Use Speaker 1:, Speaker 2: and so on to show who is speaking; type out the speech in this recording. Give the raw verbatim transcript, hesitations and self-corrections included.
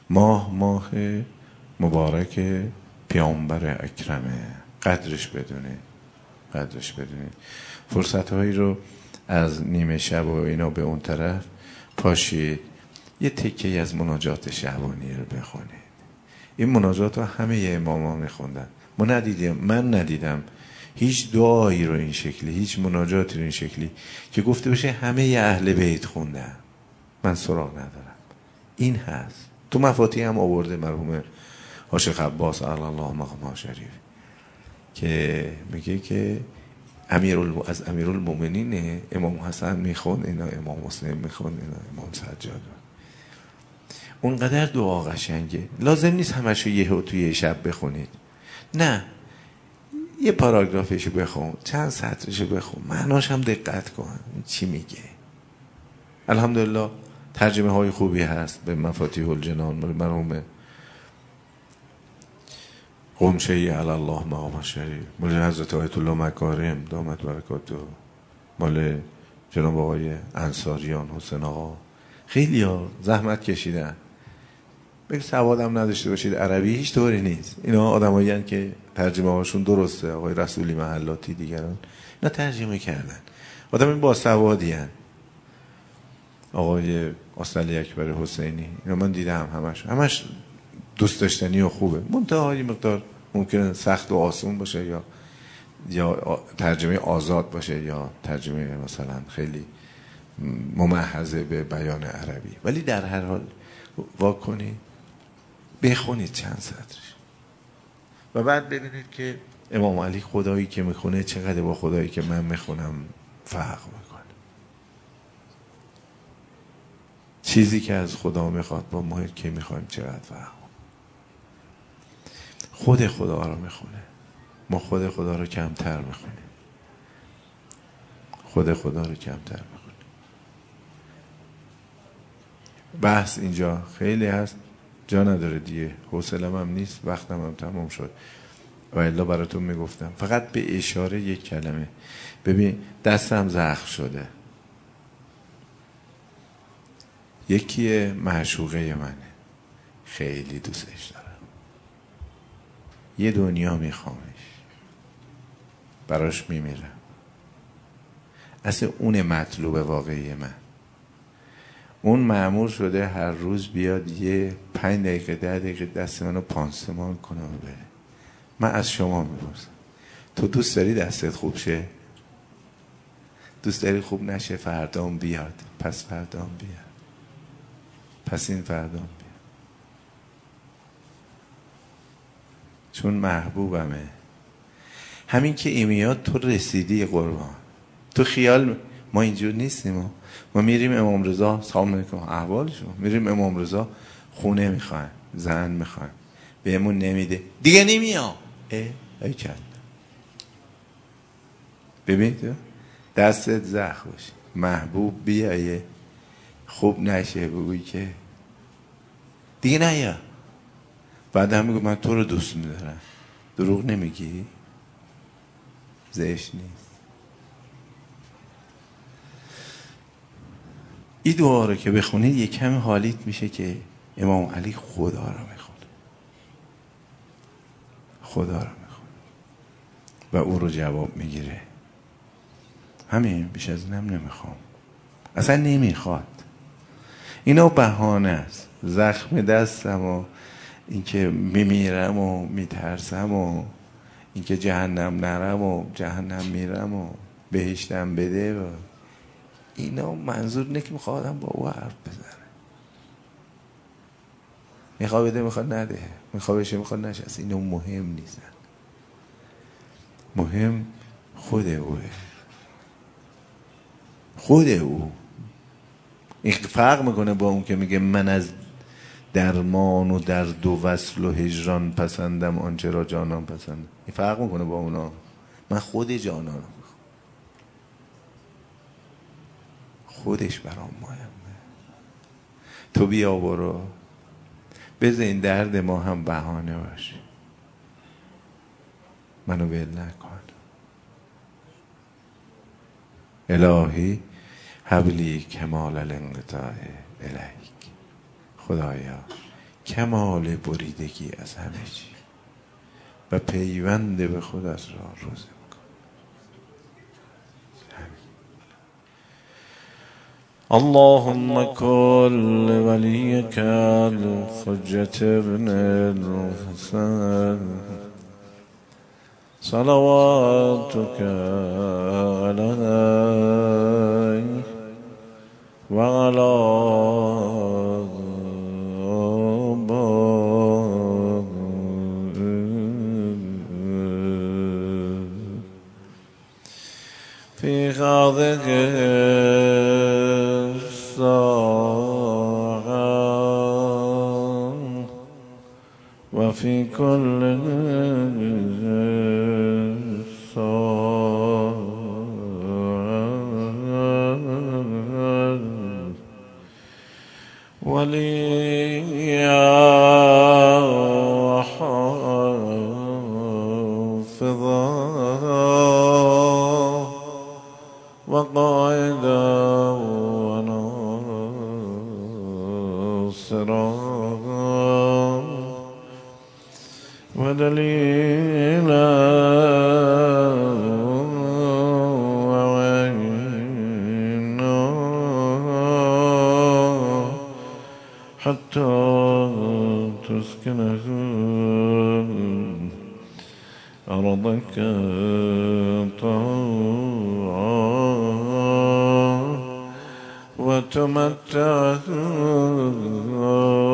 Speaker 1: ماه ماه مبارک پیامبر اکرمه، قدرش بدونید، قدرش بدونید. فرصت هایی رو از نیمه شب و اینا به اون طرف پاشید یه تکه از مناجات شعبانی رو بخونید. این مناجات رو همه اماما میخوندن، ما ندیدیم، من ندیدم هیچ دعایی رو این شکلی، هیچ مناجاتی رو این شکلی که گفته باشه همه اهل بیت خوندن. من سراغ ندارم. این هست تو مفاتیح هم آورده مرحوم عاشق عباس علی الله مقامه شریف که میگه که امیر از امیرالمومنین امام حسن میخوند اینا، امام مسلم میخوند اینا، امام سجاد. اونقدر دعا قشنگه، لازم نیست همشو یه توی شب بخونید، نه یه پاراگرافشو بخون، چند سطرشو بخون، معناش هم دقت کن چی میگه. الحمدلله ترجمه های خوبی هست به مفاتیح الجنان مرحوم قمشه‌ای علی الله مقام شریف، مال حضرت آیت الله مکارم دامت برکاته، مال جناب آقای انصاریان حسین آقا. خیلی ها زحمت کشیدن. بگه سوادم نداشته باشید عربی هیچ طوری نیست. اینا آدمایی هستند که ترجمه هاشون درسته، آقای رسولی محلاتی دیگران اینا ترجمه کردن، آدم با سوادی هستند. آقای اصلی اکبر حسینی اینا من دیدم، همش همش دوست داشتنی و خوبه، منتها یه مقدار ممکنه سخت و آسون باشه یا یا ترجمه آزاد باشه یا ترجمه مثلا خیلی ممحضه به بیان عربی، ولی در هر حال واکنید بخونید چند سطرش و بعد ببینید که امام علی خدایی که میخونه چقدر با خدایی که من میخونم فرق میکنه. چیزی که از خدا میخواد با ما که میخوایم چقدر فرق. خود خدا رو میخونه، ما خود خدا رو کمتر میخونیم، خود خدا رو کمتر میخونیم. بحث اینجا خیلی هست، جا نداره دیگه، حوصله‌ام هم نیست، وقتم هم تمام شد و الا براتون میگفتم. فقط به اشاره یک کلمه. ببین دستم زخم شده، یکی معشوقه منه، خیلی دوستش دارم، یه دنیا میخوامش، براش میمیرم، اصلا اون مطلوب واقعی من. اون مأمور شده هر روز بیاد یه پنج دقیقه ده دقیقه دست منو پانسمان کنه و بره. من از شما میپرسم تو دوست داری دستت خوب شه؟ دوست داری خوب نشه فردام بیاد، پس فردام بیاد، پس این فردام بیاد، چون محبوبمه. همین که ایمیاد تو رسیدی قربان. تو خیال ما اینجور نیستیم، ما, ما میریم امام رضا سلام علیکم احوالشو، میریم امام رضا خونه میخوایم، زن میخوایم، بهمون نمیده دیگه نمیام. اه ای چند ببین تو دستت زخم باشه، محبوب بیایه خوب نشه بگوی که دیگه نیا، بعد هم میگو من تو رو دوست میدارم. دروغ نمیگی؟ زشت نیست. این دعا رو که بخونید یک کمی حالیت میشه که امام علی خدا رو میخونه، خدا رو میخونه و او رو جواب میگیره. همین، بیش از اینم نمیخوام، اصلا نمیخواد. اینا بهانه است، زخم دستم و اینکه میمیرم و میترسم و اینکه جهنم نرم و جهنم میرم و بهشتم بده و اینا منظور اینه که میخواد آدم با او حرف بزنه. میخواد بده میخواد نده، میخواد بشه میخواد نشه، اینا مهم نیستن. مهم خود اوه، خود او. این فرق میکنه با اون که میگه من از درمان و درد و وصل و هجران پسندم آنچه را جانان پسندم. این فرق میکنه با اونا. من خود جانانم، خودش برام مهمه. تو بیا برو، بذار این درد ما هم بهانه باشه، منو ول نکن. الهی حبلی کمال الانقطاع الیک. خدایا کمال بریدگی از همه چی و پیوند به خودت را روزه بکن. اللهم كن لوليك الحجة ابن الحسن صلواتك عليه وعلى في هذه الساعة وفي كل وليا وحافظا وقائدا وناصرا ودليلا وعينا حتى تسكنه أرضك طوعا وتمتعه